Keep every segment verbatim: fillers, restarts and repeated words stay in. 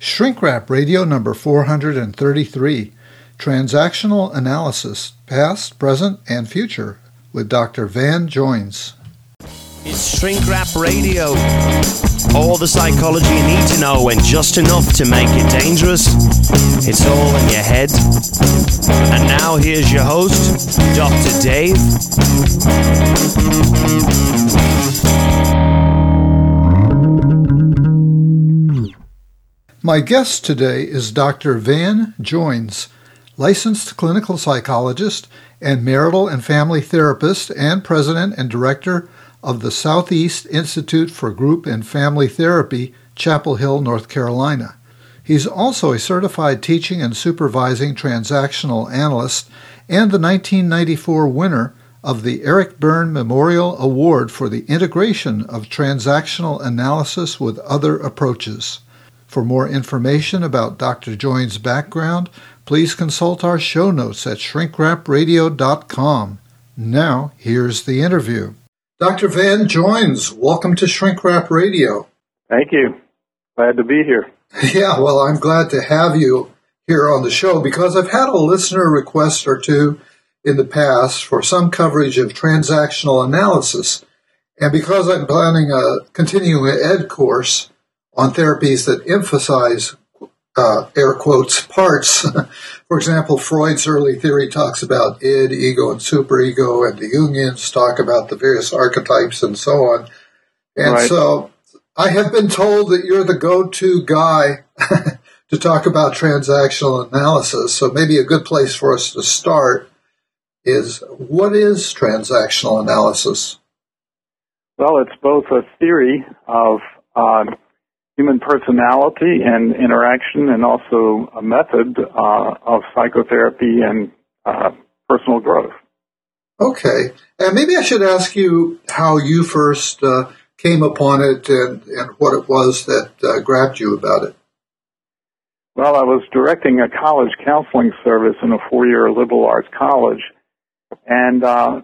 Shrink Wrap Radio number four hundred thirty-three, Transactional Analysis, Past, Present, and Future, with Doctor Van Joins. It's Shrink Wrap Radio. All the psychology you need to know and just enough to make it dangerous. It's all in your head. And now here's your host, Doctor Dave. My guest today is Doctor Van Joins, licensed clinical psychologist and marital and family therapist and president and director of the Southeast Institute for Group and Family Therapy, Chapel Hill, North Carolina. He's also a certified teaching and supervising transactional analyst and the nineteen ninety-four winner of the Eric Berne Memorial Award for the integration of transactional analysis with other approaches. For more information about Doctor Joins' background, please consult our show notes at shrink wrap radio dot com. Now, here's the interview. Doctor Van Joins, welcome to Shrink Wrap Radio. Thank you. Glad to be here. Yeah, well, I'm glad to have you here on the show because I've had a listener request or two in the past for some coverage of transactional analysis. And because I'm planning a continuing ed course on therapies that emphasize, uh, air quotes, parts. For example, Freud's early theory talks about id, ego, and superego, and the Jungians talk about the various archetypes and so on. And right. So I have been told that you're the go-to guy to talk about transactional analysis. So maybe a good place for us to start is, what is transactional analysis? Well, it's both a theory of uh, human personality and interaction, and also a method uh, of psychotherapy and uh, personal growth. Okay. And maybe I should ask you how you first uh, came upon it and, and what it was that uh, grabbed you about it. Well, I was directing a college counseling service in a four-year liberal arts college, and uh,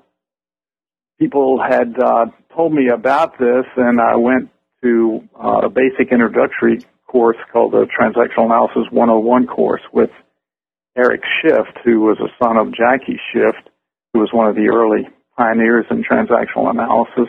people had uh, told me about this, and I went to uh, a basic introductory course called the Transactional Analysis one oh one course with Eric Schiff, who was a son of Jackie Schiff, who was one of the early pioneers in transactional analysis,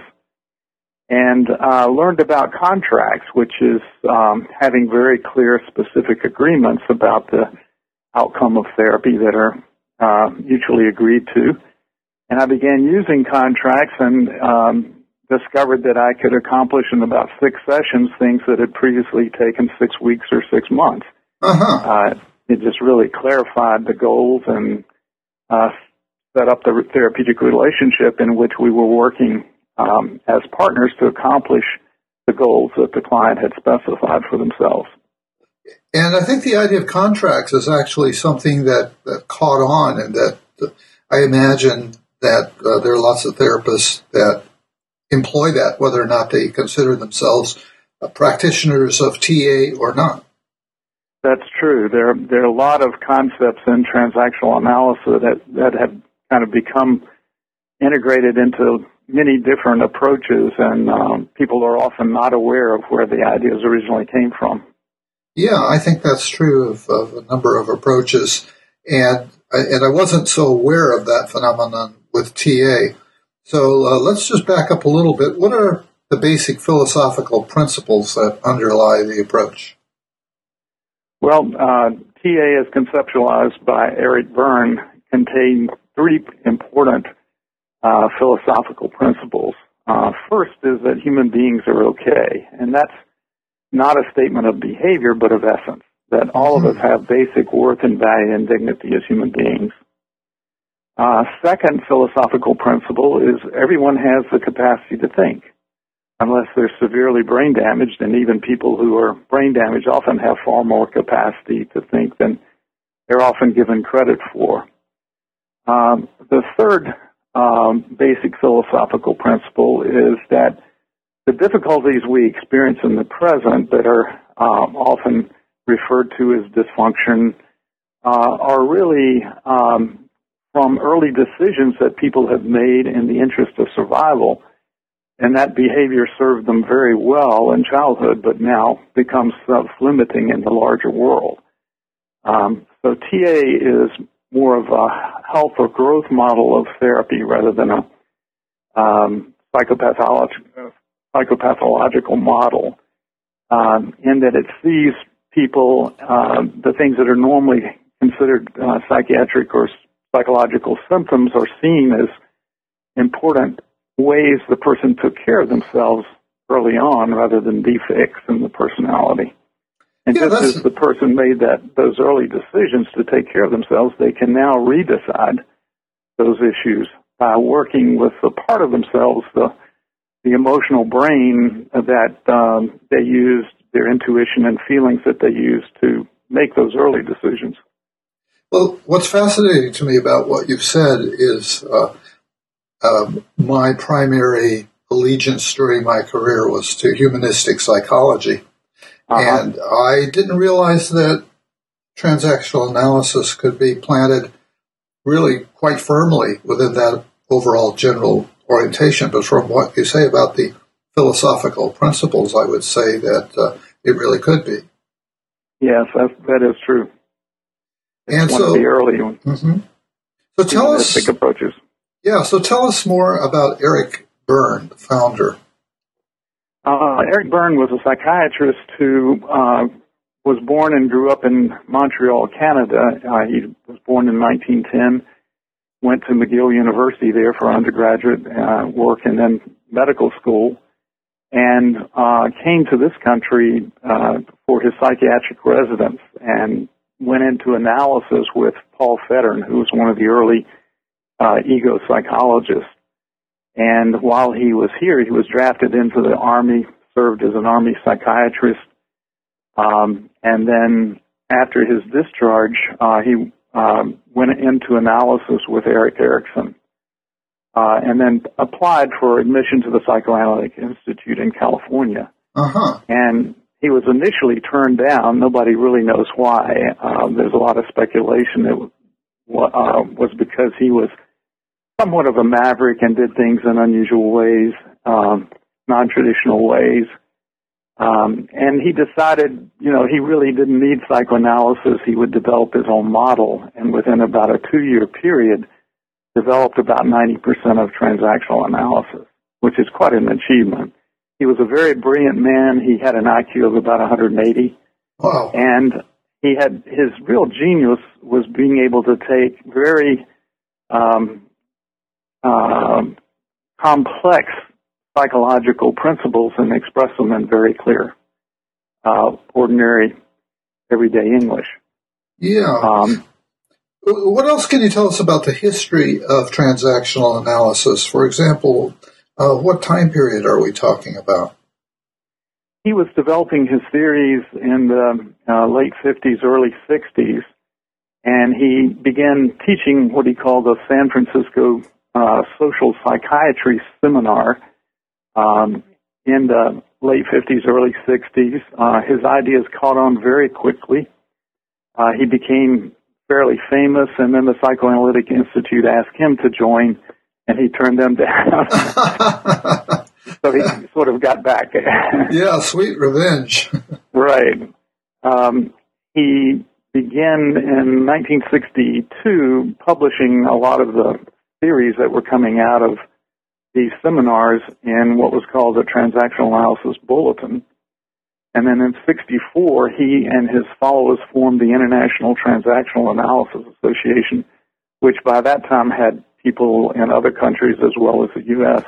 and uh, learned about contracts, which is um, having very clear, specific agreements about the outcome of therapy that are uh, mutually agreed to. And I began using contracts and um, discovered that I could accomplish in about six sessions things that had previously taken six weeks or six months. Uh-huh. Uh, it just really clarified the goals and uh, set up the therapeutic relationship in which we were working um, as partners to accomplish the goals that the client had specified for themselves. And I think the idea of contracts is actually something that, that caught on, and that uh, I imagine that uh, there are lots of therapists that employ that, whether or not they consider themselves uh, practitioners of T A or not. That's true. There, there are a lot of concepts in transactional analysis that, that have kind of become integrated into many different approaches, and um, people are often not aware of where the ideas originally came from. Yeah, I think that's true of, of a number of approaches, and and I wasn't so aware of that phenomenon with T A. So uh, let's just back up a little bit. What are the basic philosophical principles that underlie the approach? Well, uh, T A, as conceptualized by Eric Berne, contain three important uh, philosophical principles. Uh, first is that human beings are okay, and that's not a statement of behavior, but of essence, that all mm-hmm. of us have basic worth and value and dignity as human beings. Uh, second philosophical principle is everyone has the capacity to think, unless they're severely brain damaged, and even people who are brain damaged often have far more capacity to think than they're often given credit for. Um, the third um, basic philosophical principle is that the difficulties we experience in the present that are um, often referred to as dysfunction uh, are really um, from early decisions that people have made in the interest of survival and that behavior served them very well in childhood, but now becomes self-limiting in the larger world. Um, so T A is more of a health or growth model of therapy rather than a um, psychopathological, psychopathological model, um, in that it sees people, uh, the things that are normally considered uh, psychiatric or psychological symptoms are seen as important ways the person took care of themselves early on rather than defects in the personality. And yeah, just as the person made that those early decisions to take care of themselves, they can now redecide those issues by working with the part of themselves, the, the emotional brain that um, they used, their intuition and feelings that they used to make those early decisions. Well, what's fascinating to me about what you've said is uh, uh, my primary allegiance during my career was to humanistic psychology. Uh-huh. And I didn't realize that transactional analysis could be planted really quite firmly within that overall general orientation. But from what you say about the philosophical principles, I would say that uh, it really could be. Yes, that, that is true. It's and one so, of the early ones. Mm-hmm. So tell us, approaches. Yeah, so tell us more about Eric Berne, the founder. Uh, Eric Berne was a psychiatrist who uh, was born and grew up in Montreal, Canada. Uh, he was born in nineteen ten, went to McGill University there for undergraduate uh, work and then medical school, and uh, came to this country uh, for his psychiatric residence and went into analysis with Paul Fettern, who was one of the early uh, ego psychologists. And while he was here, he was drafted into the Army, served as an Army psychiatrist. Um, and then after his discharge, uh, he um, went into analysis with Erik Erikson, uh, and then applied for admission to the Psychoanalytic Institute in California. Uh-huh. And he was initially turned down. Nobody really knows why. Uh, there's a lot of speculation that uh, was because he was somewhat of a maverick and did things in unusual ways, um, non-traditional ways. Um, and he decided, you know, he really didn't need psychoanalysis. He would develop his own model, and within about a two-year period, developed about ninety percent of transactional analysis, which is quite an achievement. He was a very brilliant man. He had an I Q of about one hundred eighty. Wow. And he had, his real genius was being able to take very um, uh, complex psychological principles and express them in very clear, uh, ordinary, everyday English. Yeah. Um, what else can you tell us about the history of transactional analysis? For example, uh, what time period are we talking about? He was developing his theories in the uh, late fifties, early sixties, and he began teaching what he called the San Francisco uh, Social Psychiatry Seminar um, in the late fifties, early sixties. Uh, his ideas caught on very quickly. Uh, he became fairly famous, and then the Psychoanalytic Institute asked him to join, and he turned them down. So he sort of got back. Yeah, sweet revenge. Right. Um, he began in nineteen sixty-two publishing a lot of the theories that were coming out of these seminars in what was called the Transactional Analysis Bulletin. And then in sixty-four, he and his followers formed the International Transactional Analysis Association, which by that time had people in other countries as well as the U S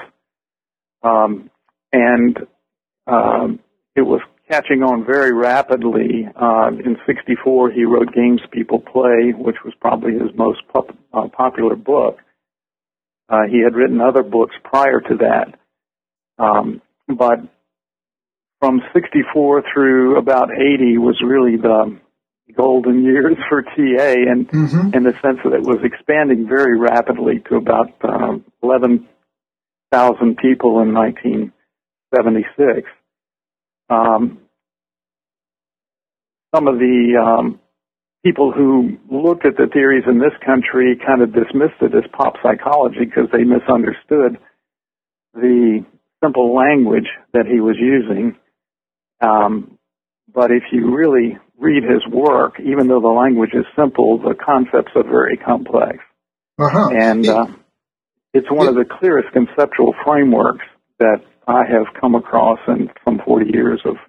Um, and um, it was catching on very rapidly. Uh, in sixty-four, he wrote Games People Play, which was probably his most pop- uh, popular book. Uh, he had written other books prior to that. Um, but from sixty-four through about eighty was really the golden years for T A, and mm-hmm. in the sense that it was expanding very rapidly to about uh, eleven thousand people in nineteen seventy-six. Um, some of the um, people who looked at the theories in this country kind of dismissed it as pop psychology because they misunderstood the simple language that he was using. Um, but if you really read his work, even though the language is simple, the concepts are very complex. Uh-huh. And uh, it's one of the clearest conceptual frameworks that I have come across in some forty years of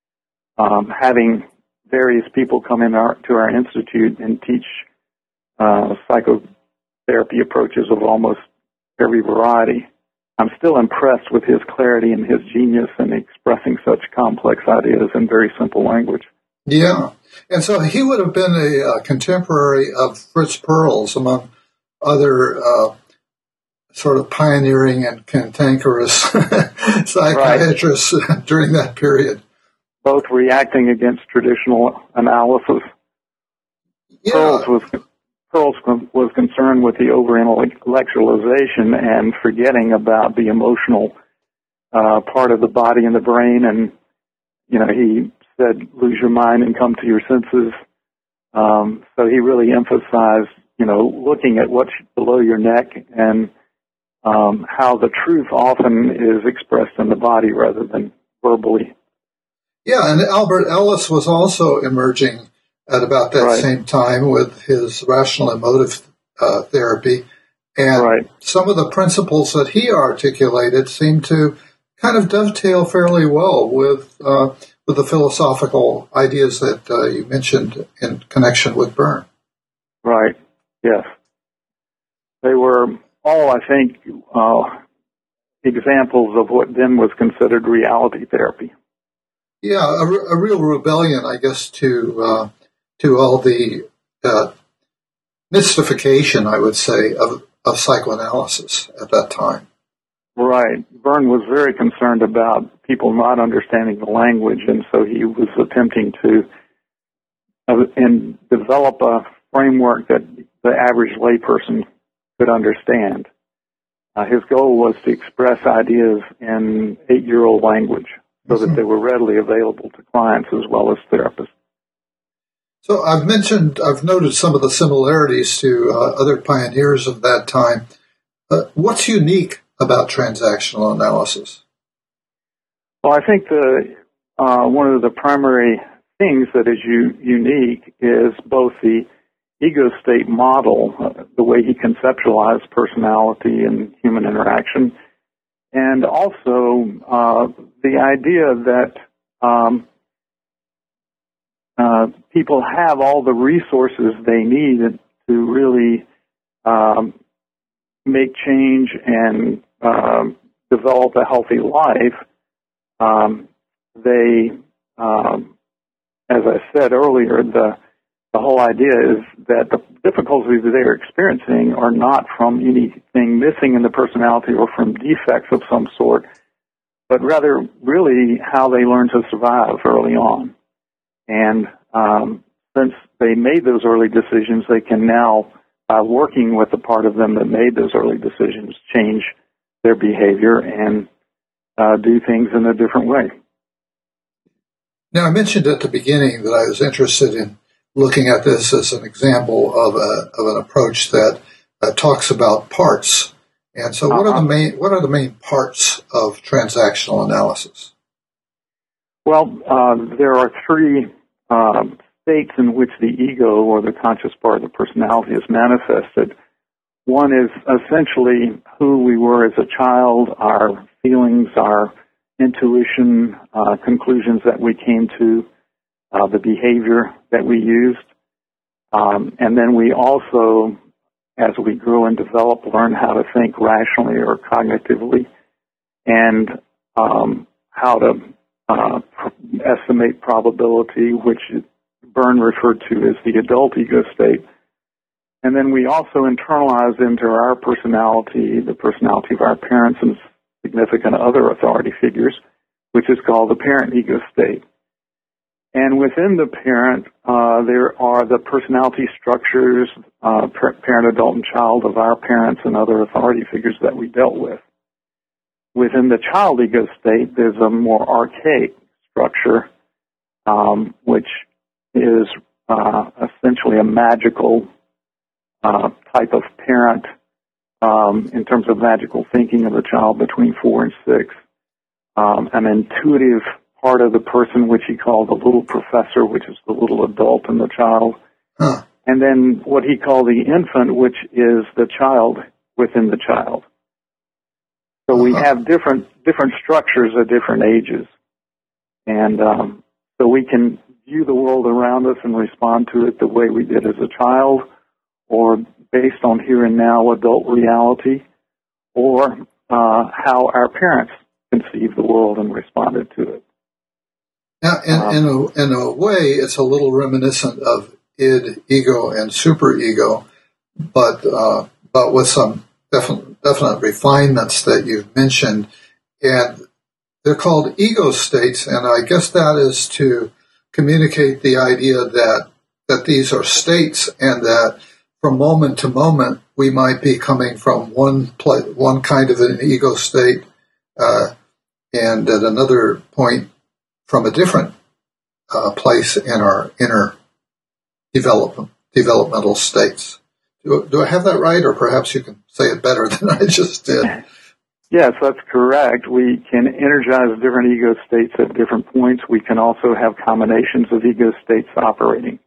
um, having various people come in our, to our institute and teach uh, psychotherapy approaches of almost every variety. I'm still impressed with his clarity and his genius in expressing such complex ideas in very simple language. Yeah. And so he would have been a, uh contemporary of Fritz Perls, among other uh, sort of pioneering and cantankerous psychiatrists right. during that period. Both reacting against traditional analysis. Yeah. Perls was Perls was concerned with the over-intellectualization and forgetting about the emotional uh, part of the body and the brain. And, you know, he said, lose your mind and come to your senses. Um, so he really emphasized, you know, looking at what's below your neck and um, how the truth often is expressed in the body rather than verbally. Yeah, and Albert Ellis was also emerging at about that right. same time with his rational emotive uh, therapy. And right. some of the principles that he articulated seem to kind of dovetail fairly well with uh, with the philosophical ideas that uh, you mentioned in connection with Byrne. Right, yes. They were all, I think, uh, examples of what then was considered reality therapy. Yeah, a, a real rebellion, I guess, to uh, to all the uh, mystification, I would say, of, of psychoanalysis at that time. Right. Byrne was very concerned about people not understanding the language, and so he was attempting to uh, and develop a framework that the average layperson could understand. Uh, his goal was to express ideas in eight-year-old language so mm-hmm. that they were readily available to clients as well as therapists. So I've mentioned, I've noted some of the similarities to uh, other pioneers of that time. Uh, what's unique about transactional analysis? Well, I think the uh, one of the primary things that is u- unique is both the ego state model, uh, the way he conceptualized personality and human interaction, and also uh, the idea that um, uh, people have all the resources they need to really um, make change and um, develop a healthy life. Um, they, um, as I said earlier, the the whole idea is that the difficulties that they're experiencing are not from anything missing in the personality or from defects of some sort, but rather really how they learn to survive early on. And um, since they made those early decisions, they can now, by working with the part of them that made those early decisions, change their behavior and uh, do things in a different way. Now, I mentioned at the beginning that I was interested in looking at this as an example of a of an approach that uh, talks about parts. And so, what uh-huh. are the main what are the main parts of transactional analysis? Well, uh, there are three uh, states in which the ego or the conscious part of the personality is manifested. One is essentially who we were as a child, our feelings, our intuition, uh, conclusions that we came to, uh, the behavior that we used. Um, and then we also, as we grew and developed, learn how to think rationally or cognitively and um, how to uh, pr- estimate probability, which Byrne referred to as the adult ego state. And then we also internalize into our personality the personality of our parents and significant other authority figures, which is called the parent ego state. And within the parent, uh, there are the personality structures, uh, parent, adult, and child of our parents and other authority figures that we dealt with. Within the child ego state, there's a more archaic structure, um, which is uh, essentially a magical uh, type of parent um, in terms of magical thinking of the child between four and six. um, an intuitive part of the person, which he called the little professor, which is the little adult in the child. Huh. And then what he called the infant, which is the child within the child. So we Uh-huh. have different different structures at different ages. And um, so we can view the world around us and respond to it the way we did as a child, or based on here and now adult reality, or uh, how our parents conceived the world and responded to it. Now, in, Um, in, a, in a way, it's a little reminiscent of id, ego, and superego, but uh, but with some definite, definite refinements that you've mentioned. And they're called ego states, and I guess that is to communicate the idea that that these are states, and that from moment to moment we might be coming from one pla- one kind of an ego state, uh, and at another point from a different uh, place in our inner development developmental states. Do, do I have that right, or perhaps you can say it better than I just did? Yes, that's correct. We can energize different ego states at different points. We can also have combinations of ego states operating.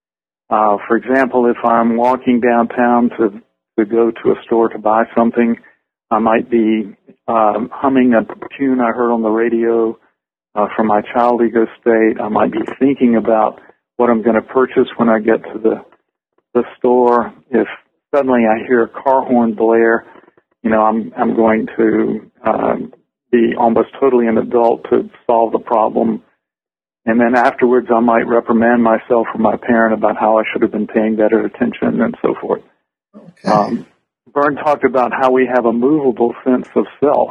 Uh, for example, if I'm walking downtown to, to go to a store to buy something, I might be um, humming a tune I heard on the radio uh, from my child ego state. I might be thinking about what I'm going to purchase when I get to the, the store. If suddenly I hear a car horn blare, you know, I'm I'm going to um, be almost totally an adult to solve the problem. And then afterwards, I might reprimand myself or my parent about how I should have been paying better attention and so forth. Okay. Um, Byrne talked about how we have a movable sense of self,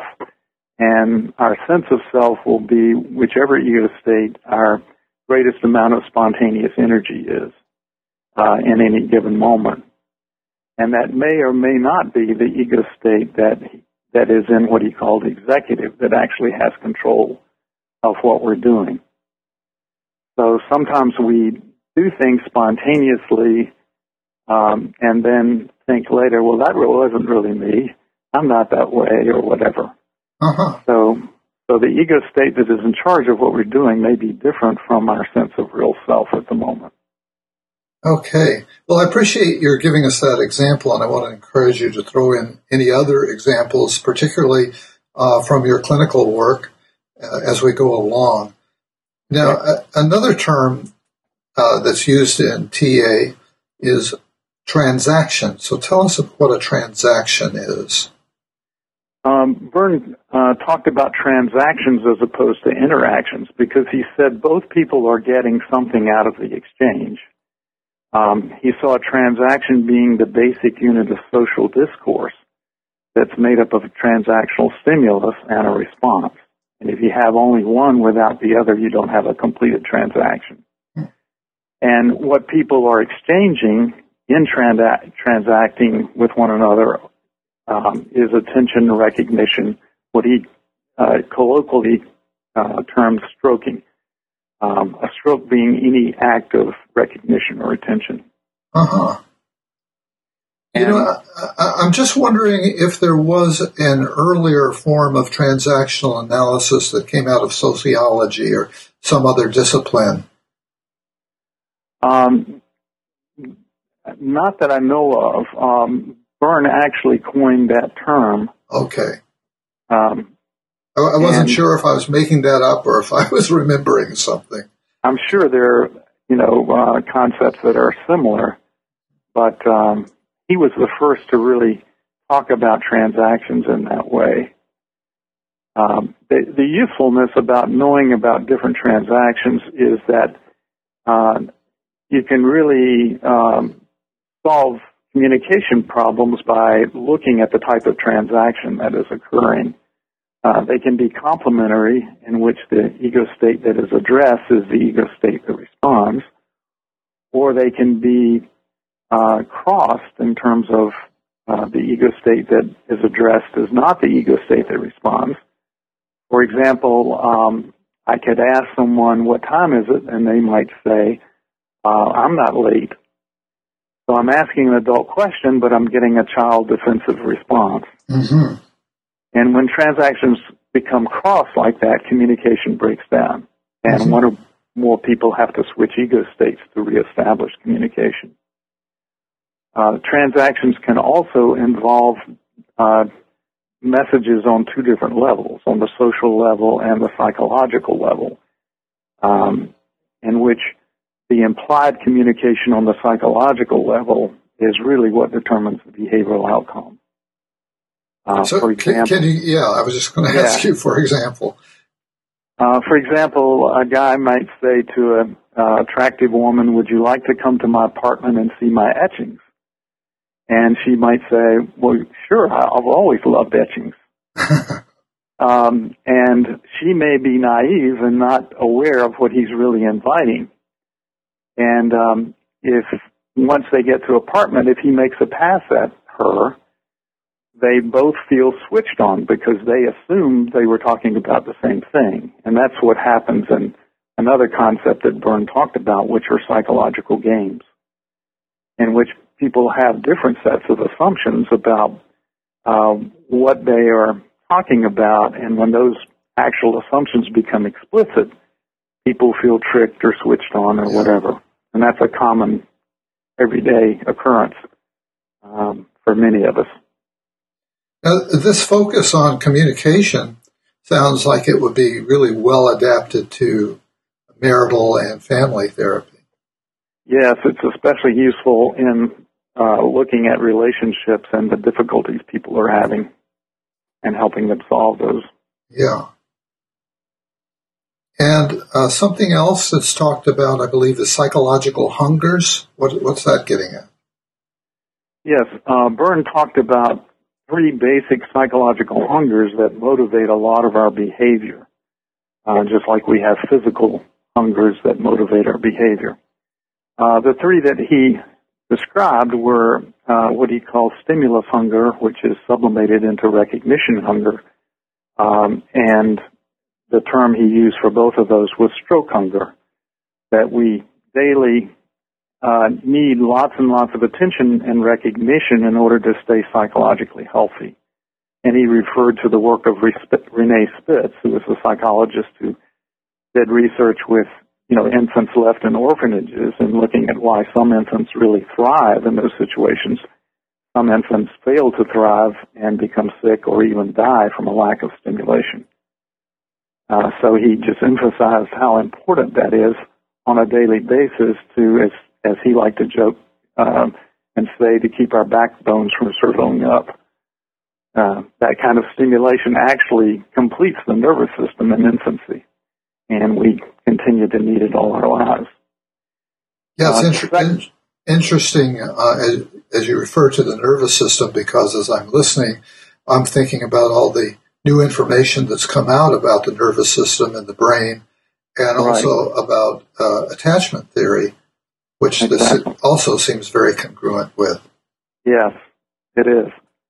and our sense of self will be whichever ego state our greatest amount of spontaneous energy is uh, in any given moment. And that may or may not be the ego state that that is in what he called executive, that actually has control of what we're doing. So sometimes we do things spontaneously um, and then think later, well, that really wasn't really me. I'm not that way, or whatever. Uh-huh. So, so the ego state that is in charge of what we're doing may be different from our sense of real self at the moment. Okay. Well, I appreciate your giving us that example, and I want to encourage you to throw in any other examples, particularly uh, from your clinical work uh, as we go along. Now, a- another term uh, that's used in T A is transaction. So tell us what a transaction is. Um, Byrne uh, talked about transactions as opposed to interactions because he said both people are getting something out of the exchange. Um, he saw a transaction being the basic unit of social discourse that's made up of a transactional stimulus and a response. And if you have only one without the other, you don't have a completed transaction. And what people are exchanging in trans- transacting with one another um, is attention, recognition, what he uh, colloquially uh, terms stroking. Um, a stroke being any act of recognition or attention. Uh-huh. You And, know, I, I, I'm just wondering if there was an earlier form of transactional analysis that came out of sociology or some other discipline. um, not that I know of. Um, Byrne actually coined that term. Okay. Um, I, I wasn't and sure if I was making that up or if I was remembering something. I'm sure there are, you know, uh, concepts that are similar, but um, he was the first to really talk about transactions in that way. Um, the, the usefulness about knowing about different transactions is that uh, you can really um, solve communication problems by looking at the type of transaction that is occurring. Uh, they can be complementary, in which the ego state that is addressed is the ego state that responds, or they can be uh, crossed in terms of uh, the ego state that is addressed is not the ego state that responds. For example, um, I could ask someone, what time is it? And they might say, uh, I'm not late. So I'm asking an adult question, but I'm getting a child defensive response. Mm-hmm. And when transactions become cross like that, communication breaks down. And mm-hmm. one or more people have to switch ego states to reestablish communication. Uh, transactions can also involve uh, messages on two different levels, on the social level and the psychological level, um, in which the implied communication on the psychological level is really what determines the behavioral outcome. Uh, so for example, can, can you, yeah, I was just going to yeah. ask you for example. Uh, for example, a guy might say to an uh, attractive woman, "Would you like to come to my apartment and see my etchings?" And she might say, "Well, sure, I've always loved etchings." um, and she may be naive and not aware of what he's really inviting. And um, if once they get to apartment, if he makes a pass at her, they both feel switched on because they assumed they were talking about the same thing. And that's what happens in another concept that Byrne talked about, which are psychological games, in which people have different sets of assumptions about uh, what they are talking about. And when those actual assumptions become explicit, people feel tricked or switched on or whatever. And that's a common everyday occurrence um, for many of us. Now, this focus on communication sounds like it would be really well adapted to marital and family therapy. Yes, it's especially useful in uh, looking at relationships and the difficulties people are having and helping them solve those. Yeah. And uh, something else that's talked about, I believe, is psychological hungers. What, what's that getting at? Yes, uh, Byrne talked about three basic psychological hungers that motivate a lot of our behavior, uh, just like we have physical hungers that motivate our behavior. Uh, the three that he described were uh, what he calls stimulus hunger, which is sublimated into recognition hunger, um, and the term he used for both of those was stroke hunger, that we daily uh, need lots and lots of attention and recognition in order to stay psychologically healthy. And he referred to the work of Renee Spitz, who was a psychologist who did research with, you know, infants left in orphanages and looking at why some infants really thrive in those situations. Some infants fail to thrive and become sick or even die from a lack of stimulation. Uh, so he just emphasized how important that is on a daily basis to, as, as he liked to joke um, and say, to keep our backbones from shriveling up. Uh, that kind of stimulation actually completes the nervous system in infancy, and we continue to need it all our lives. Yeah, it's uh, inter- second, in- interesting uh, as, as you refer to the nervous system, because as I'm listening, I'm thinking about all the new information that's come out about the nervous system and the brain, and also right. about uh, attachment theory, which exactly. this also seems very congruent with. Yes, it is.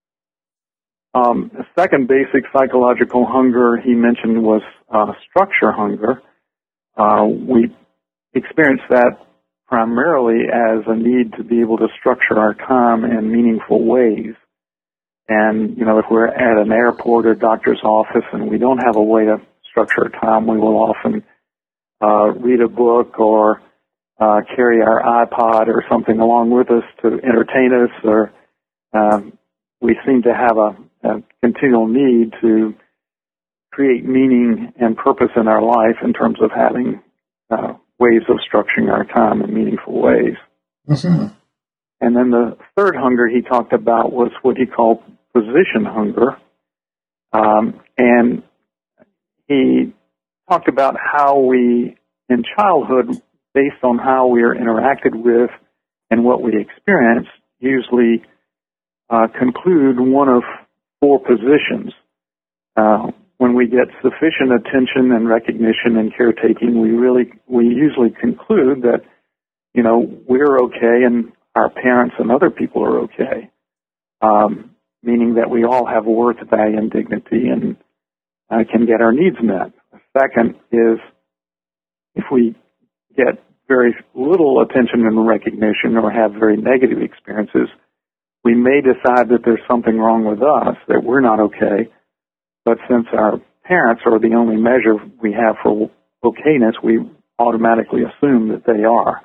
Um, the second basic psychological hunger he mentioned was uh, structure hunger. Uh, we experience that primarily as a need to be able to structure our time in meaningful ways. And, you know, if we're at an airport or doctor's office and we don't have a way to structure our time, we will often uh, read a book or uh, carry our iPod or something along with us to entertain us, or um, we seem to have a, a continual need to create meaning and purpose in our life in terms of having uh, ways of structuring our time in meaningful ways. Mm-hmm. And then the third hunger he talked about was what he called position hunger. Um, and he talked about how we, in childhood, based on how we are interacted with and what we experience, usually uh, conclude one of four positions. Uh, when we get sufficient attention and recognition and caretaking, we really, we usually conclude that, you know, we're okay and our parents and other people are okay, um, meaning that we all have worth, value, and dignity and uh, can get our needs met. The second is if we get very little attention and recognition or have very negative experiences, we may decide that there's something wrong with us, that we're not okay. But since our parents are the only measure we have for okayness, we automatically assume that they are.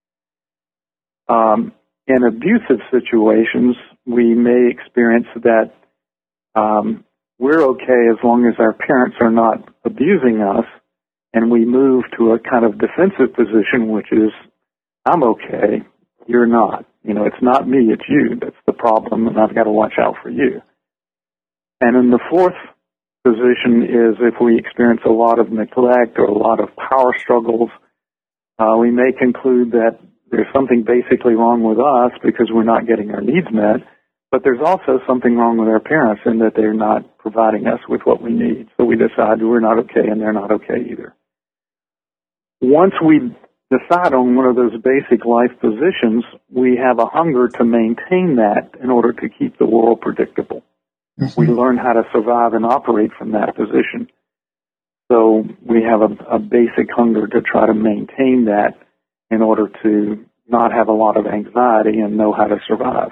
Um, in abusive situations, we may experience that um, we're okay as long as our parents are not abusing us, and we move to a kind of defensive position, which is, I'm okay, you're not. You know, it's not me, it's you. That's the problem, and I've got to watch out for you. And in the fourth position is if we experience a lot of neglect or a lot of power struggles, uh, we may conclude that there's something basically wrong with us because we're not getting our needs met, but there's also something wrong with our parents in that they're not providing us with what we need. So we decide we're not okay and they're not okay either. Once we decide on one of those basic life positions, we have a hunger to maintain that in order to keep the world predictable. Mm-hmm. We learn how to survive and operate from that position. So we have a, a basic hunger to try to maintain that in order to not have a lot of anxiety and know how to survive.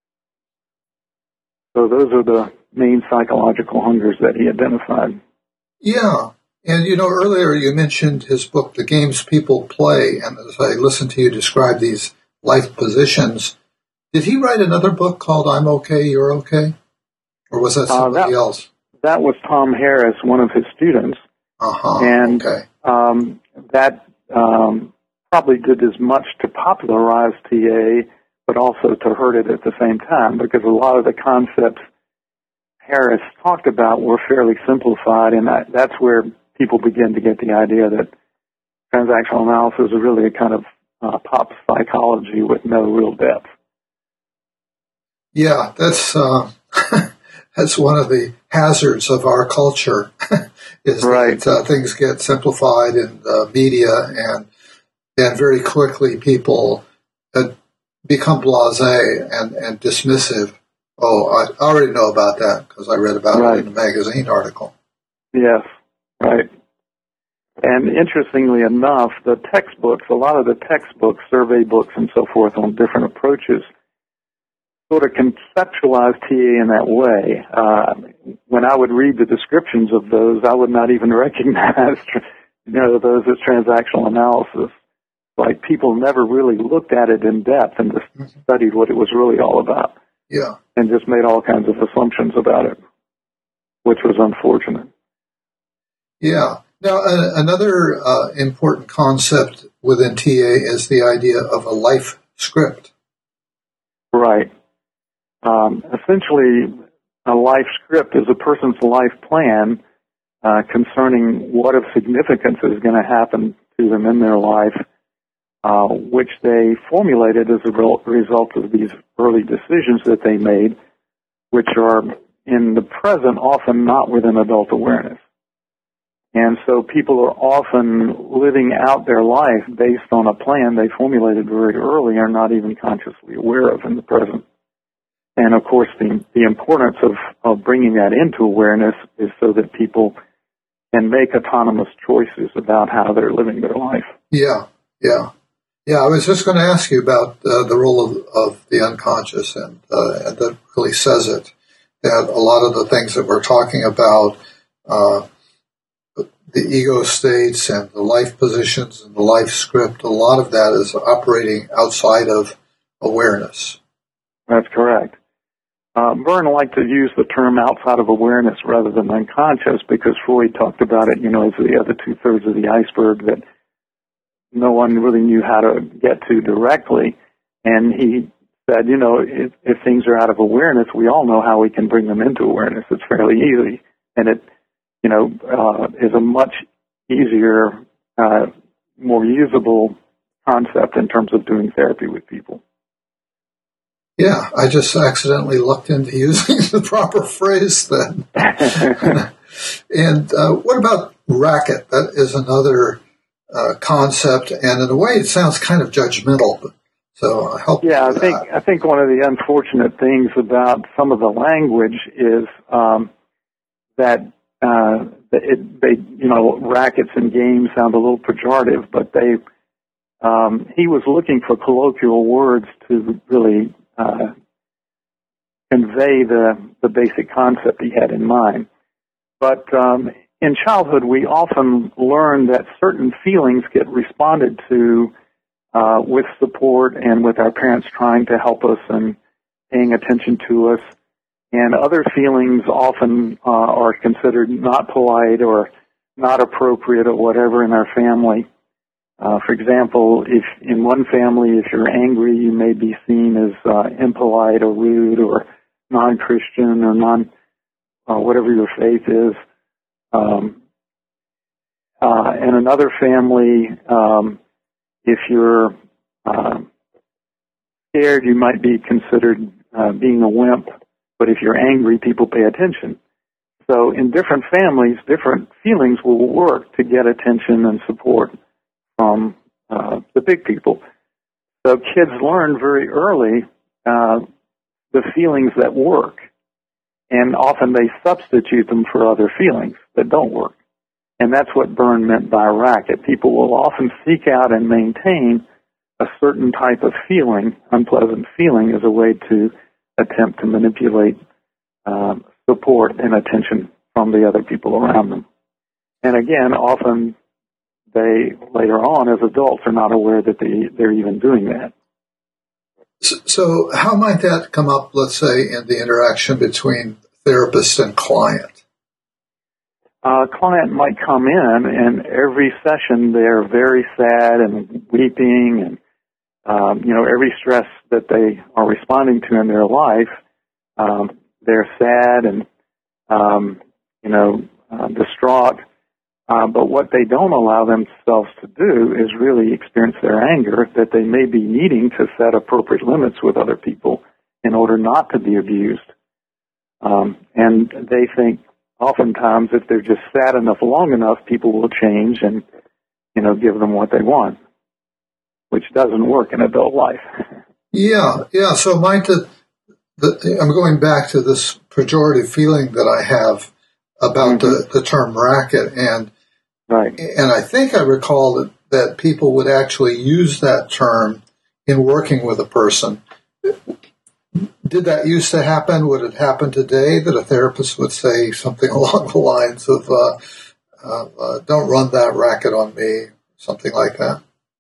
So those are the main psychological hungers that he identified. Yeah. And, you know, earlier you mentioned his book, The Games People Play, and as I listened to you describe these life positions, did he write another book called I'm Okay, You're Okay? Or was that somebody uh, that, else? That was Tom Harris, one of his students. Uh-huh, and okay. um, that um, probably did as much to popularize T A, but also to hurt it at the same time, because a lot of the concepts Harris talked about were fairly simplified, and that, that's where people begin to get the idea that transactional analysis is really a kind of uh, pop psychology with no real depth. Yeah, that's uh, that's one of the hazards of our culture, is right. that uh, things get simplified in the media, and and very quickly people uh, become blasé and, and dismissive. Oh, I already know about that because I read about right. it in a magazine article. Yes, right. And interestingly enough, the textbooks, a lot of the textbooks, survey books and so forth on different approaches, sort of conceptualize T A in that way. Uh, when I would read the descriptions of those, I would not even recognize, you know, those as transactional analysis. Like people never really looked at it in depth and just mm-hmm. studied what it was really all about. Yeah. And just made all kinds of assumptions about it, which was unfortunate. Yeah. Now, uh, another uh, important concept within T A is the idea of a life script. Right. Um, essentially, a life script is a person's life plan uh, concerning what of significance is going to happen to them in their life, uh, which they formulated as a re- result of these early decisions that they made, which are in the present often not within adult awareness. And so people are often living out their life based on a plan they formulated very early and are not even consciously aware of in the present. And, of course, the, the importance of, of bringing that into awareness is so that people can make autonomous choices about how they're living their life. Yeah, yeah. Yeah, I was just going to ask you about uh, the role of, of the unconscious, and, uh, and that really says it, that a lot of the things that we're talking about, uh, the ego states and the life positions and the life script, a lot of that is operating outside of awareness. That's correct. Uh, Byrne liked to use the term outside of awareness rather than unconscious because Freud talked about it, you know, as the other two-thirds of the iceberg that no one really knew how to get to directly. And he said, you know, if, if things are out of awareness, we all know how we can bring them into awareness. It's fairly easy. And it, you know, uh, is a much easier, uh, more usable concept in terms of doing therapy with people. Yeah, I just accidentally looked into using the proper phrase then. And uh, what about racket? That is another uh, concept, and in a way it sounds kind of judgmental. So I help. Yeah, I think that. I think one of the unfortunate things about some of the language is um, that uh, it, they, you know, rackets and games sound a little pejorative, but they um, he was looking for colloquial words to really Uh, convey the, the basic concept he had in mind. But um, in childhood, we often learn that certain feelings get responded to uh, with support and with our parents trying to help us and paying attention to us. And other feelings often uh, are considered not polite or not appropriate or whatever in our family. Uh, for example, if in one family, if you're angry, you may be seen as uh, impolite or rude or non-Christian or non, uh, whatever your faith is. Um, uh, in another family, um, if you're uh, scared, you might be considered uh, being a wimp. But if you're angry, people pay attention. So in different families, different feelings will work to get attention and support from uh, the big people. So kids learn very early uh, the feelings that work, and often they substitute them for other feelings that don't work. And that's what Byrne meant by racket. People will often seek out and maintain a certain type of feeling, unpleasant feeling, as a way to attempt to manipulate um, support and attention from the other people around them. And again, often they, later on, as adults, are not aware that they, they're even doing that. So, so how might that come up, let's say, in the interaction between therapist and client? A client might come in, and every session they're very sad and weeping, and um, you know, every stress that they are responding to in their life, um, they're sad and um, you know, uh, distraught. Uh, but what they don't allow themselves to do is really experience their anger, that they may be needing to set appropriate limits with other people in order not to be abused. Um, and they think oftentimes if they're just sad enough long enough, people will change and, you know, give them what they want, which doesn't work in adult life. Yeah, yeah. So might the, the, I'm going back to this pejorative feeling that I have about mm-hmm. the, the term racket, and right. and I think I recall that, that people would actually use that term in working with a person. Did that used to happen? Would it happen today that a therapist would say something along the lines of, uh, uh, uh, don't run that racket on me, something like that?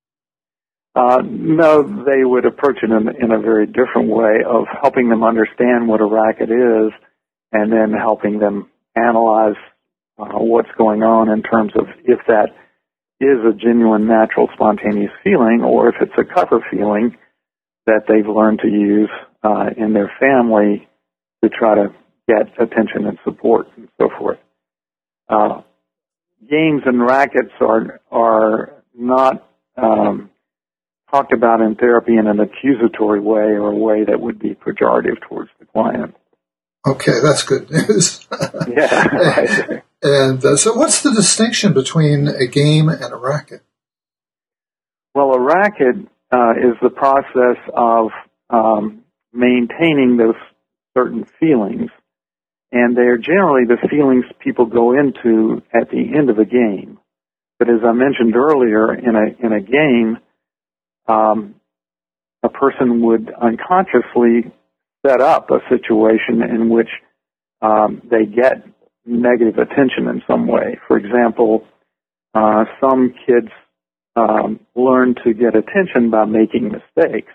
Uh, no, they would approach it in, in a very different way of helping them understand what a racket is and then helping them analyze uh, what's going on in terms of if that is a genuine, natural, spontaneous feeling or if it's a cover feeling that they've learned to use uh, in their family to try to get attention and support and so forth. Uh, games and rackets are are not um, talked about in therapy in an accusatory way or a way that would be pejorative towards the client. Okay, that's good news. Yeah. Right. And uh, so what's the distinction between a game and a racket? Well, a racket uh, is the process of um, maintaining those certain feelings, and they're generally the feelings people go into at the end of a game. But as I mentioned earlier, in a in a game, um, a person would unconsciously set up a situation in which um, they get negative attention in some way. For example, uh, some kids um, learn to get attention by making mistakes.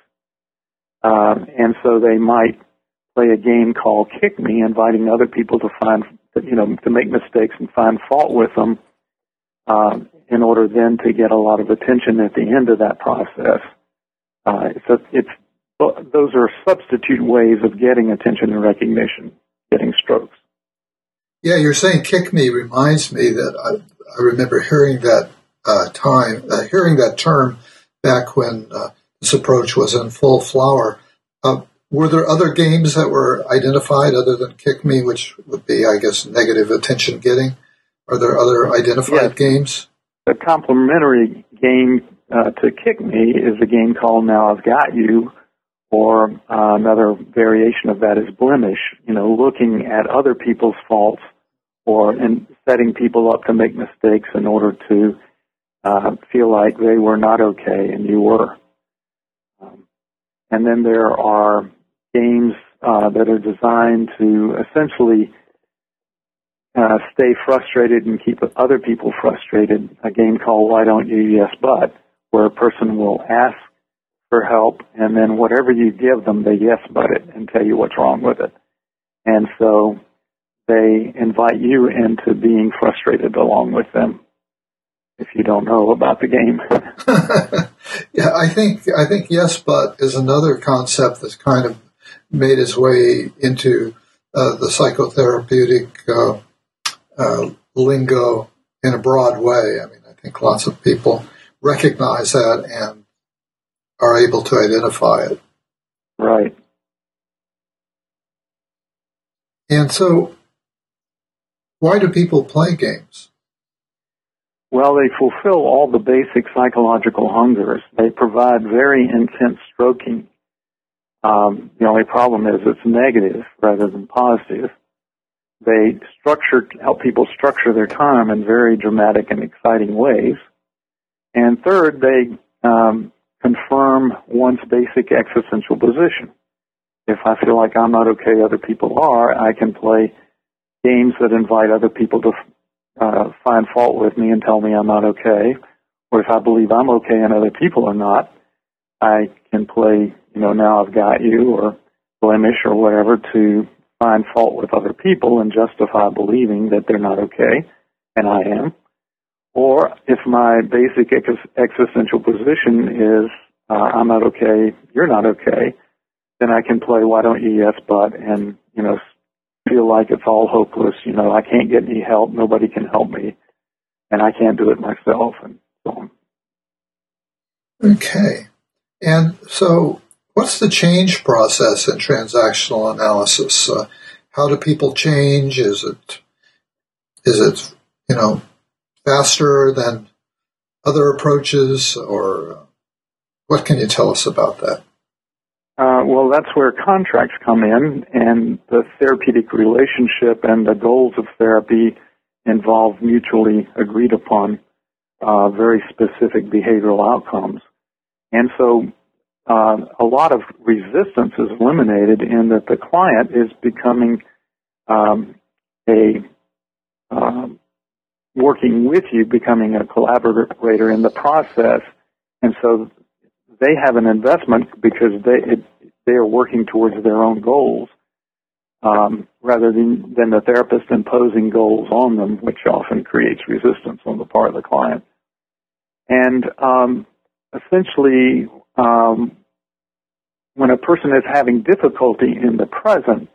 Uh, and so they might play a game called Kick Me, inviting other people to find, you know, to make mistakes and find fault with them uh, in order then to get a lot of attention at the end of that process. Uh, so it's those are substitute ways of getting attention and recognition, getting strokes. Yeah, you're saying "kick me" reminds me that I, I remember hearing that uh, time, uh, hearing that term back when uh, this approach was in full flower. Uh, were there other games that were identified other than "kick me," which would be, I guess, negative attention getting? Are there other identified yes. games? The complementary game uh, to "kick me" is a game called "Now I've Got You." Or uh, another variation of that is blemish, you know, looking at other people's faults or and setting people up to make mistakes in order to uh, feel like they were not okay and you were. Um, and then there are games uh, that are designed to essentially uh, stay frustrated and keep other people frustrated, a game called Why Don't You Yes But, where a person will ask for help, and then whatever you give them, they yes but it and tell you what's wrong with it. And so they invite you into being frustrated along with them if you don't know about the game. Yeah, I think I think yes but is another concept that's kind of made its way into uh, the psychotherapeutic uh, uh, lingo in a broad way. I mean, I think lots of people recognize that and are able to identify it. Right. And so, why do people play games? Well, they fulfill all the basic psychological hungers. They provide very intense stroking. Um, the only problem is it's negative rather than positive. They structure, help people structure their time in very dramatic and exciting ways. And third, they um, confirm one's basic existential position. If I feel like I'm not okay, other people are, I can play games that invite other people to uh, find fault with me and tell me I'm not okay. Or if I believe I'm okay and other people are not, I can play, you know, Now I've Got You or Blemish or whatever to find fault with other people and justify believing that they're not okay, and I am. Or if my basic ex- existential position is uh, I'm not okay, you're not okay, then I can play Why Don't You Yes But and, you know, feel like it's all hopeless. You know, I can't get any help. Nobody can help me. And I can't do it myself and so on. Okay. And so what's the change process in transactional analysis? Uh, how do people change? Is it, is it, you know, faster than other approaches, or uh, what can you tell us about that? Uh, well, that's where contracts come in, and the therapeutic relationship and the goals of therapy involve mutually agreed upon uh, very specific behavioral outcomes. And so uh, a lot of resistance is eliminated in that the client is becoming um, a um, working with you, becoming a collaborator in the process, and so they have an investment because they it, they are working towards their own goals um, rather than, than the therapist imposing goals on them, which often creates resistance on the part of the client. And um, essentially, um, when a person is having difficulty in the present,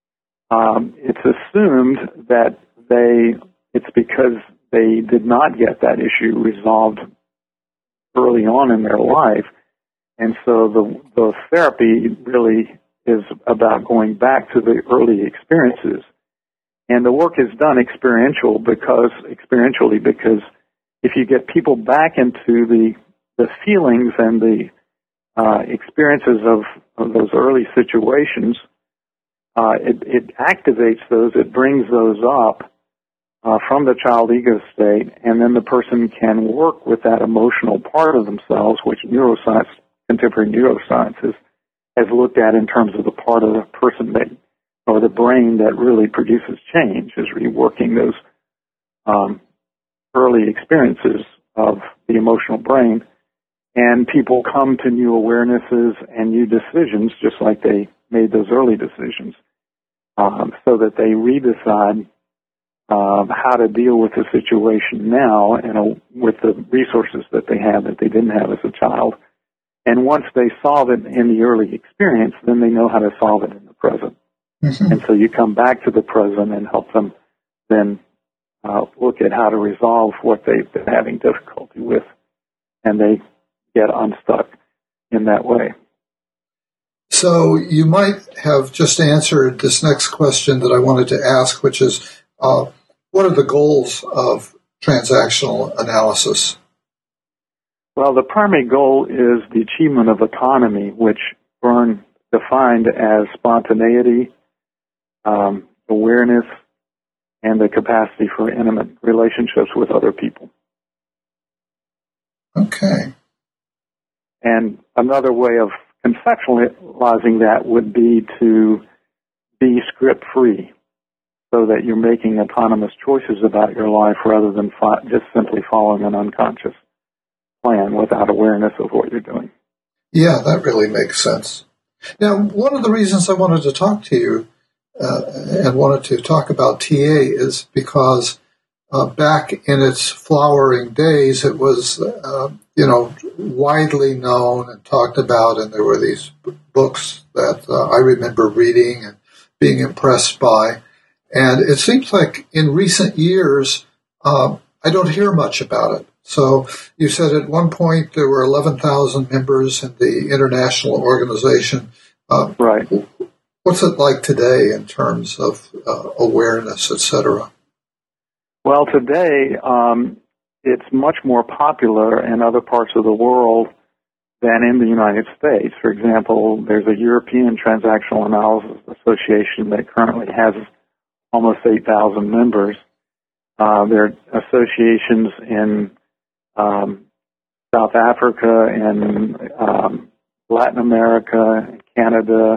um, it's assumed that they it's because they did not get that issue resolved early on in their life. And so the, the therapy really is about going back to the early experiences. And the work is done experiential because, experientially because if you get people back into the, the feelings and the uh, experiences of, of those early situations, uh, it, it activates those, it brings those up uh, from the child ego state, and then the person can work with that emotional part of themselves, which neuroscience contemporary neurosciences has looked at in terms of the part of the person that, or the brain that really produces change, is reworking those um, early experiences of the emotional brain. And people come to new awarenesses and new decisions just like they made those early decisions, um, so that they redecide uh, how to deal with the situation now and uh, with the resources that they have that they didn't have as a child. And once they solve it in the early experience, then they know how to solve it in the present. Mm-hmm. And so you come back to the present and help them then uh, look at how to resolve what they've been having difficulty with, and they get unstuck in that way. So you might have just answered this next question that I wanted to ask, which is, uh, what are the goals of transactional analysis? Well, the primary goal is the achievement of autonomy, which Byrne defined as spontaneity, um, awareness, and the capacity for intimate relationships with other people. Okay. And another way of conceptualizing that would be to be script-free. so that you're making autonomous choices about your life rather than fi- just simply following an unconscious plan without awareness of what you're doing. Yeah, that really makes sense. Now, one of the reasons I wanted to talk to you uh, and wanted to talk about T A is because uh, back in its flowering days, it was, uh, you know, widely known and talked about, and there were these b- books that uh, I remember reading and being impressed by. And it seems like in recent years, uh, I don't hear much about it. So you said at one point there were eleven thousand members in the international organization. Uh, right. What's it like today in terms of uh, awareness, et cetera? Well, today um, it's much more popular in other parts of the world than in the United States. For example, there's a European Transactional Analysis Association that currently has almost eight thousand members. Uh, there are associations in um, South Africa and um, Latin America, Canada,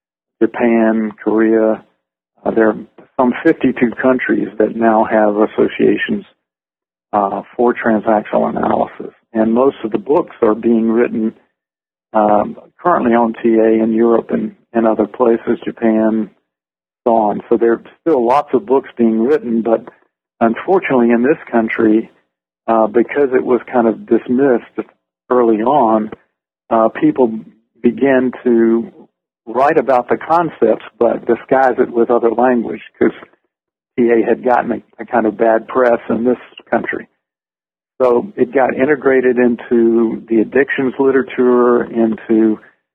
Japan, Korea. Uh, there are some fifty-two countries that now have associations uh, for transactional analysis. And most of the books are being written um, currently on T A in Europe and, and other places, Japan, so on. So there are still lots of books being written, but unfortunately in this country, uh, because it was kind of dismissed early on, uh, people began to write about the concepts but disguise it with other language because T A had gotten a, a kind of bad press in this country. So it got integrated into the addictions literature, into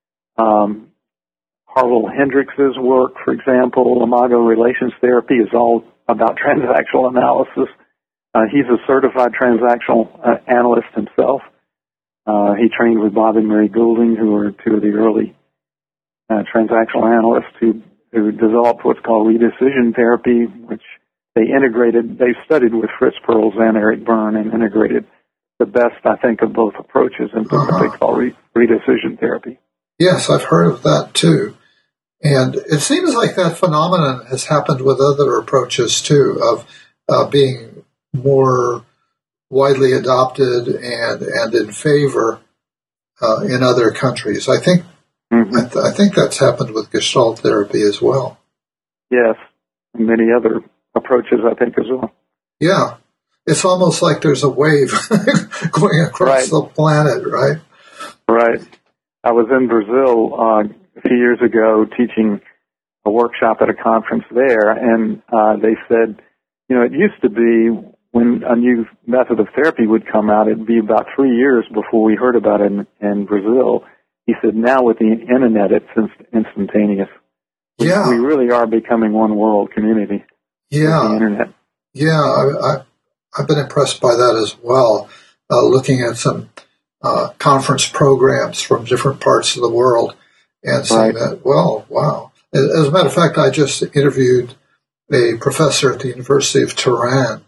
um, Harville Hendrix's work, for example. Imago Relations Therapy is all about transactional analysis. Uh, he's a certified transactional uh, analyst himself. Uh, he trained with Bob and Mary Goulding, who were two of the early uh, transactional analysts who, who developed what's called redecision therapy, which they integrated. They studied with Fritz Perls and Eric Berne and integrated the best, I think, of both approaches into uh-huh. what they call re- redecision therapy. Yes, I've heard of that too. And it seems like that phenomenon has happened with other approaches too, of uh, being more widely adopted and, and in favor uh, in other countries. I think mm-hmm. I, th- I think that's happened with Gestalt therapy as well. Yes, and many other approaches, I think, as well. Yeah, it's almost like there's a wave going across right. the planet, right? Right. I was in Brazil uh, a few years ago teaching a workshop at a conference there, and uh, they said, you know, it used to be when a new method of therapy would come out, it'd be about three years before we heard about it in, in Brazil. He said, now with the internet, it's inst- instantaneous. We, yeah. we really are becoming one world community. Yeah. With the internet. Yeah, I, I, I've been impressed by that as well, uh, looking at some uh, conference programs from different parts of the world and seeing right. that, well, wow. As a matter of fact, I just interviewed a professor at the University of Tehran,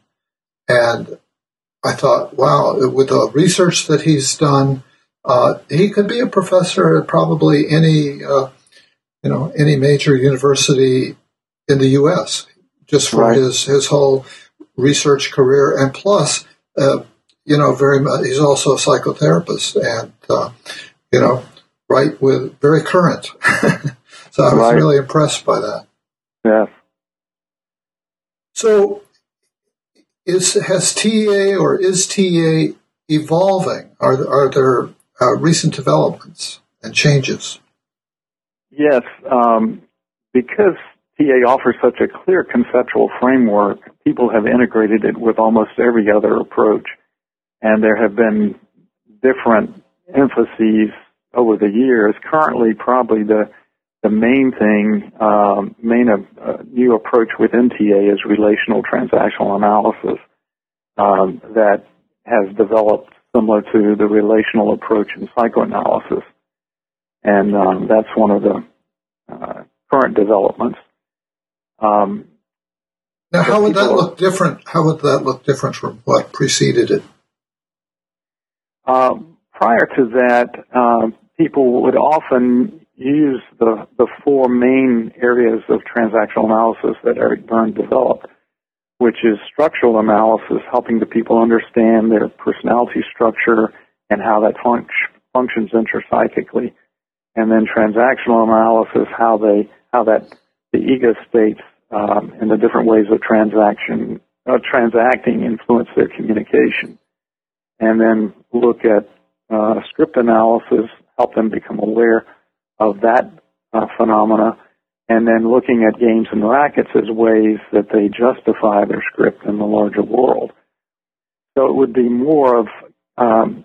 and I thought, wow, with the research that he's done, uh, he could be a professor at probably any, uh, you know, any major university in the U S, just for right. his, his whole research career. And plus, uh, you know, very much, he's also a psychotherapist and, uh, you know, right with very current. So I was right. really impressed by that. Yeah. So is, has T A or is T A evolving? Are, are there uh, recent developments and changes? Yes, um, because T A offers such a clear conceptual framework, people have integrated it with almost every other approach, and there have been different emphases over the years. Currently, probably the the main thing, um, main uh, new approach within T A is relational transactional analysis um, that has developed similar to the relational approach in psychoanalysis, and um, that's one of the uh, current developments. Um, now, how would that look different? How would that look different from what preceded it? Uh, prior to that, uh, people would often use the, the four main areas of transactional analysis that Eric Berne developed, which is structural analysis, helping the people understand their personality structure and how that func- functions intrapsychically, and then transactional analysis, how they how that the ego states um, and the different ways of transaction uh, transacting influence their communication, and then look at uh, script analysis, help them become aware of that uh, phenomena, and then looking at games and rackets as ways that they justify their script in the larger world. So it would be more of um,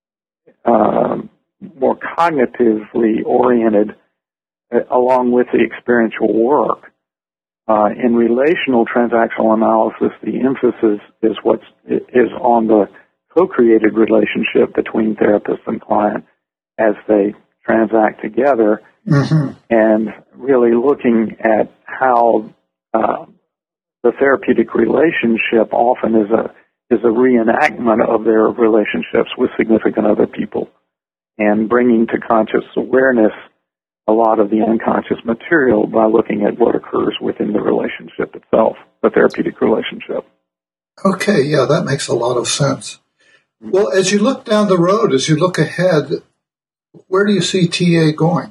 uh, more cognitively oriented, uh, along with the experiential work. Uh, in relational transactional analysis, the emphasis is what's is on the co-created relationship between therapist and client as they transact together, mm-hmm. and really looking at how uh, the therapeutic relationship often is a is a reenactment of their relationships with significant other people, and bringing to conscious awareness a lot of the unconscious material by looking at what occurs within the relationship itself, the therapeutic relationship. Okay, yeah, that makes a lot of sense. Well, as you look down the road, as you look ahead, where do you see T A going?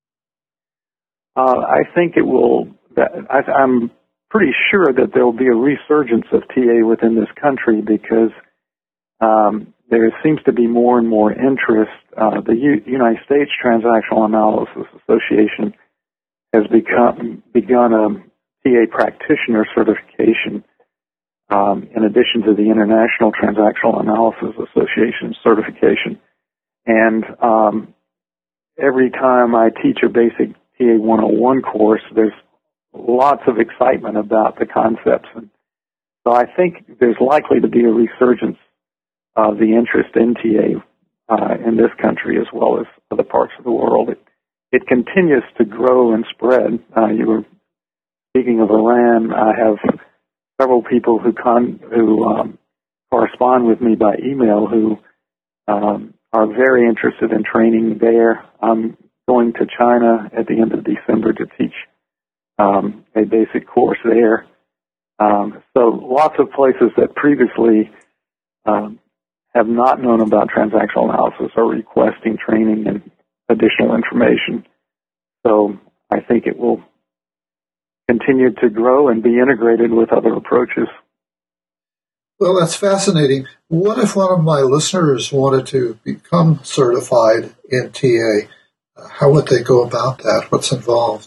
Uh, I think it will, I, I'm pretty sure that there will be a resurgence of T A within this country because um, there seems to be more and more interest. Uh, the U- United States Transactional Analysis Association has become begun a T A practitioner certification um, in addition to the International Transactional Analysis Association certification. And um, every time I teach a basic T A one oh one course, there's lots of excitement about the concepts. And so I think there's likely to be a resurgence of the interest in T A uh, in this country as well as other parts of the world. It, it continues to grow and spread. Uh, you were speaking of Iran. I have several people who con- who um, correspond with me by email who um, are very interested in training there. I'm going to China at the end of December to teach um, a basic course there. Um, so lots of places that previously um, have not known about transactional analysis are requesting training and additional information. So I think it will continue to grow and be integrated with other approaches. Well, that's fascinating. What if one of my listeners wanted to become certified in T A? How would they go about that? What's involved?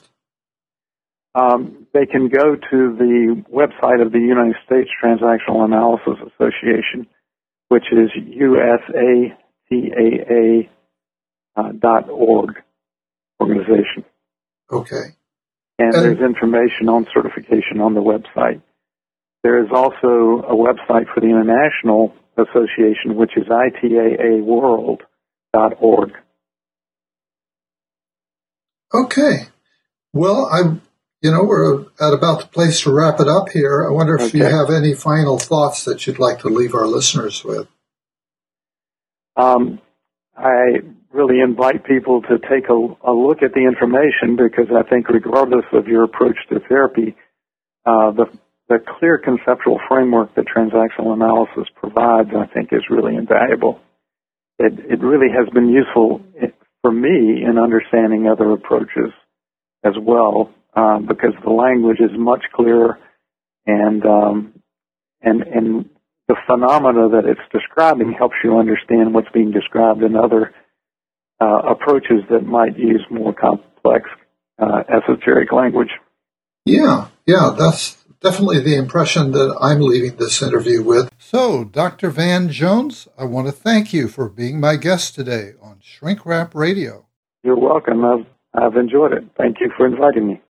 Um, they can go to the website of the United States Transactional Analysis Association, which is U S A T A A dot org organization. Okay. And, and there's information on certification on the website. There is also a website for the International Association, which is I T A A world dot org. Okay. Well, I'm, you know, we're at about the place to wrap it up here. I wonder if okay. you have any final thoughts that you'd like to leave our listeners with. Um, I really invite people to take a, a look at the information because I think regardless of your approach to therapy, uh, the the clear conceptual framework that transactional analysis provides, I think, is really invaluable. It, it really has been useful for me in understanding other approaches as well, um, because the language is much clearer, and um, and and the phenomena that it's describing helps you understand what's being described in other uh, approaches that might use more complex, uh, esoteric language. Yeah, yeah, that's definitely the impression that I'm leaving this interview with. So, Doctor Van Jones, I want to thank you for being my guest today on Shrink Rap Radio. You're welcome. I've, I've enjoyed it. Thank you for inviting me.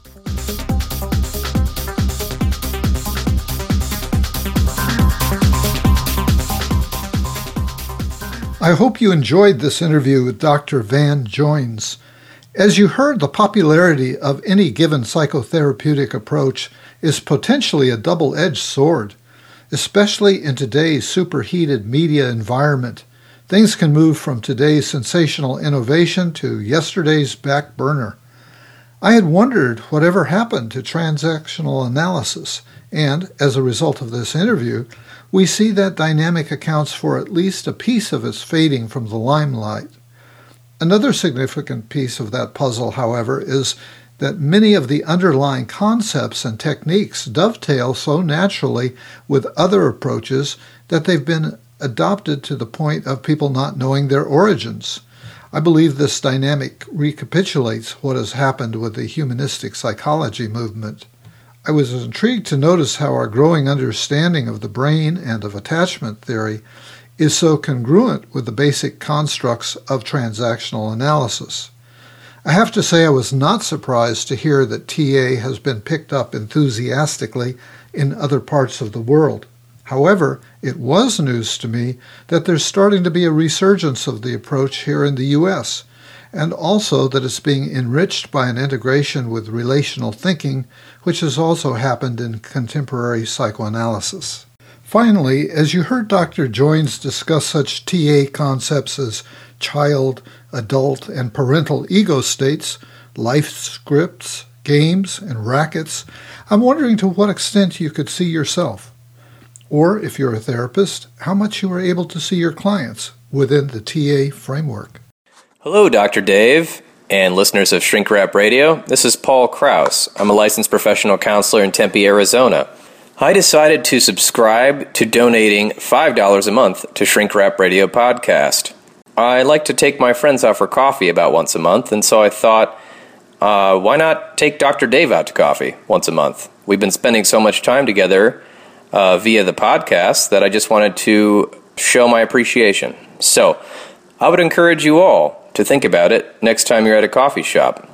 I hope you enjoyed this interview with Doctor Van Jones. As you heard, the popularity of any given psychotherapeutic approach is potentially a double-edged sword, especially in today's superheated media environment. things can move from today's sensational innovation to yesterday's back burner. I had wondered whatever happened to transactional analysis, and as a result of this interview, we see that dynamic accounts for at least a piece of its fading from the limelight. Another significant piece of that puzzle, however, is that many of the underlying concepts and techniques dovetail so naturally with other approaches that they've been adopted to the point of people not knowing their origins. I believe this dynamic recapitulates what has happened with the humanistic psychology movement. I was intrigued to notice how our growing understanding of the brain and of attachment theory is so congruent with the basic constructs of transactional analysis. I have to say I was not surprised to hear that T A has been picked up enthusiastically in other parts of the world. However, it was news to me that there's starting to be a resurgence of the approach here in the U S, and also that it's being enriched by an integration with relational thinking, which has also happened in contemporary psychoanalysis. Finally, as you heard Doctor Joines discuss such T A concepts as child, adult, and parental ego states, life scripts, games, and rackets, I'm wondering to what extent you could see yourself, or if you're a therapist, how much you are able to see your clients within the T A framework. Hello, Doctor Dave, and listeners of Shrink Rap Radio. This is Paul Krause. I'm a licensed professional counselor in Tempe, Arizona. I decided to subscribe to donating five dollars a month to Shrink Rap Radio podcast. I like to take my friends out for coffee about once a month, and so I thought, uh, why not take Doctor Dave out to coffee once a month? We've been spending so much time together uh, via the podcast that I just wanted to show my appreciation. So, I would encourage you all to think about it next time you're at a coffee shop.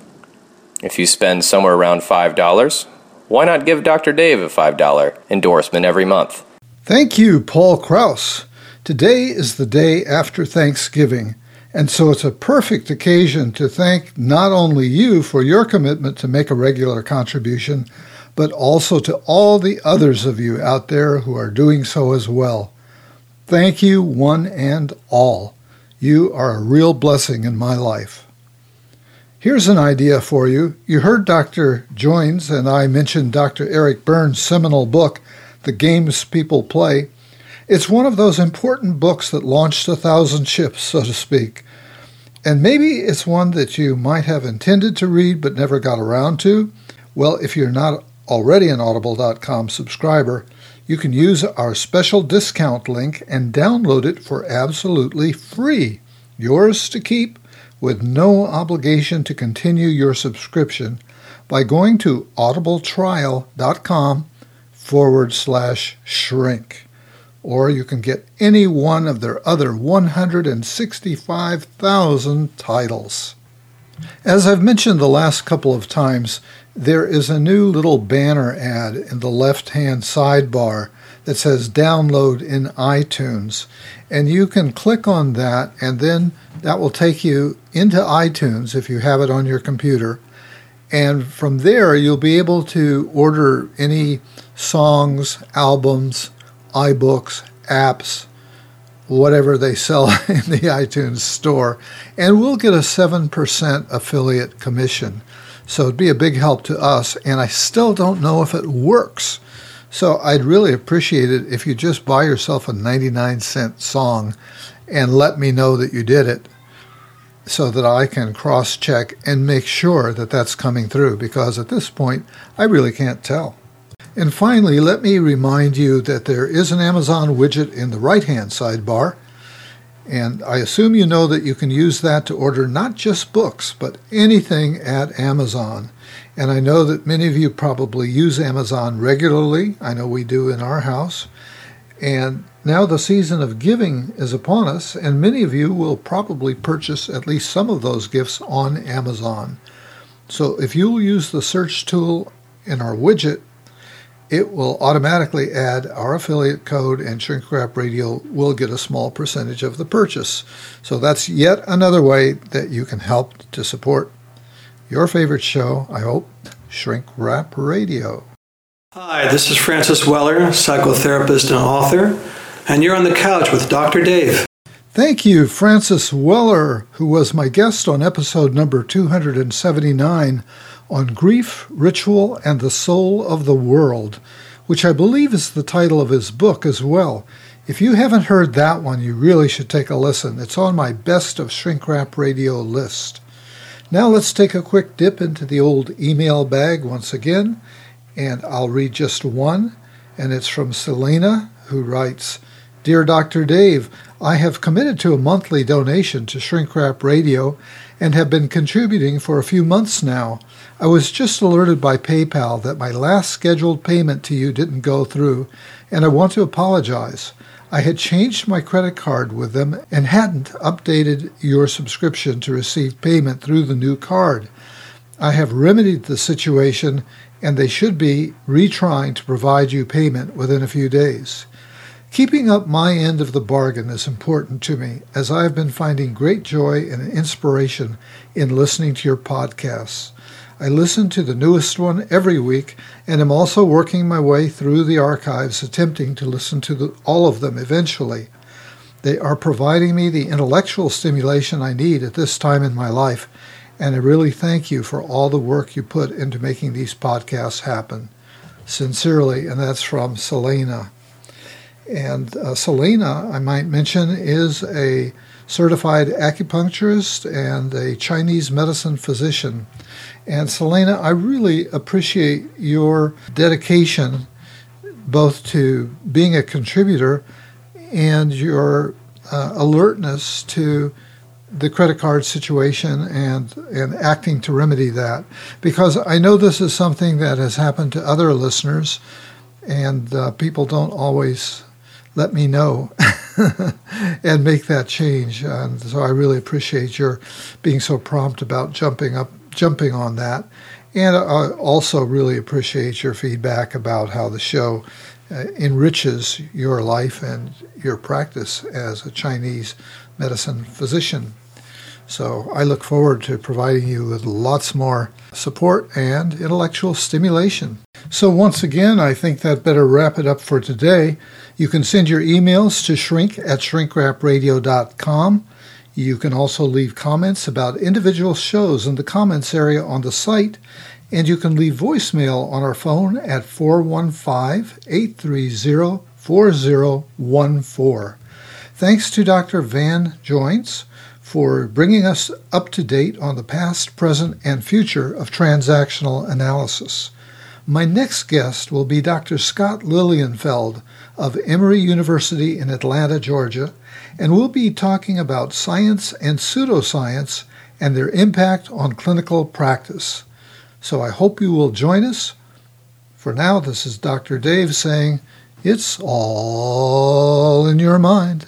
If you spend somewhere around five dollars, why not give Doctor Dave a five dollars endorsement every month? Thank you, Paul Krause. Today is the day after Thanksgiving, and so it's a perfect occasion to thank not only you for your commitment to make a regular contribution, but also to all the others of you out there who are doing so as well. Thank you, one and all. You are a real blessing in my life. Here's an idea for you. You heard Doctor Joines and I mention Doctor Eric Berne's seminal book, The Games People Play. It's one of those important books that launched a thousand ships, so to speak. And maybe it's one that you might have intended to read but never got around to. Well, if you're not already an audible dot com subscriber, you can use our special discount link and download it for absolutely free. Yours to keep with no obligation to continue your subscription by going to audibletrial.com forward slash shrink. Or you can get any one of their other one hundred sixty-five thousand titles. As I've mentioned the last couple of times, there is a new little banner ad in the left-hand sidebar that says download in iTunes. And you can click on that, and then that will take you into iTunes if you have it on your computer. And from there, you'll be able to order any songs, albums, iBooks, apps, whatever they sell in the iTunes store, and we'll get a seven percent affiliate commission. So it'd be a big help to us, and I still don't know if it works. So I'd really appreciate it if you just buy yourself a ninety-nine cent song and let me know that you did it so that I can cross-check and make sure that that's coming through, because at this point, I really can't tell. And finally, let me remind you that there is an Amazon widget in the right-hand sidebar, and I assume you know that you can use that to order not just books, but anything at Amazon. And I know that many of you probably use Amazon regularly. I know we do in our house. And now the season of giving is upon us, and many of you will probably purchase at least some of those gifts on Amazon. So if you'll use the search tool in our widget, it will automatically add our affiliate code, and Shrink Rap Radio will get a small percentage of the purchase. So that's yet another way that you can help to support your favorite show, I hope, Shrink Rap Radio. Hi, this is Francis Weller, psychotherapist and author, and you're on the couch with Doctor Dave. Thank you, Francis Weller, who was my guest on episode number two hundred seventy-nine on Grief, Ritual, and the Soul of the World, which I believe is the title of his book as well. If you haven't heard that one, you really should take a listen. It's on my Best of Shrink Rap Radio list. Now let's take a quick dip into the old email bag once again, and I'll read just one, and it's from Selena, who writes, Dear Doctor Dave, I have committed to a monthly donation to Shrink Rap Radio and have been contributing for a few months now. I was just alerted by PayPal that my last scheduled payment to you didn't go through, and I want to apologize. I had changed my credit card with them and hadn't updated your subscription to receive payment through the new card. I have remedied the situation, and they should be retrying to provide you payment within a few days. Keeping up my end of the bargain is important to me, as I have been finding great joy and inspiration in listening to your podcasts. I listen to the newest one every week, and am also working my way through the archives, attempting to listen to the, all of them eventually. They are providing me the intellectual stimulation I need at this time in my life, and I really thank you for all the work you put into making these podcasts happen. Sincerely, and that's from Selena. And uh, Selena, I might mention, is a certified acupuncturist and a Chinese medicine physician. And Selena, I really appreciate your dedication both to being a contributor and your uh, alertness to the credit card situation and, and acting to remedy that. Because I know this is something that has happened to other listeners, and uh, people don't always let me know and make that change. And so I really appreciate your being so prompt about jumping up, jumping on that. And I also really appreciate your feedback about how the show uh, enriches your life and your practice as a Chinese medicine physician. So I look forward to providing you with lots more support and intellectual stimulation. So once again, I think that better wrap it up for today. You can send your emails to shrink at shrinkrapradio dot com. You can also leave comments about individual shows in the comments area on the site, and you can leave voicemail on our phone at four one five, eight three zero, four zero one four. Thanks to Doctor Van Joins for bringing us up to date on the past, present, and future of transactional analysis. My next guest will be Doctor Scott Lilienfeld of Emory University in Atlanta, Georgia, and we'll be talking about science and pseudoscience and their impact on clinical practice. So I hope you will join us. For now, this is Doctor Dave saying, it's all in your mind.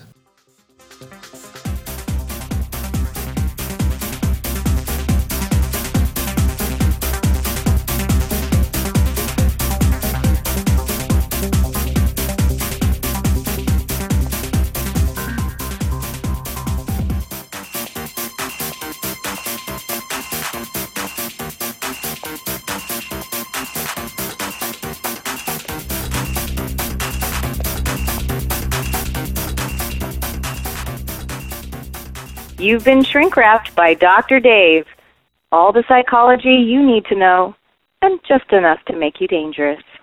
You've been shrink-wrapped by Doctor Dave. All the psychology you need to know, and just enough to make you dangerous.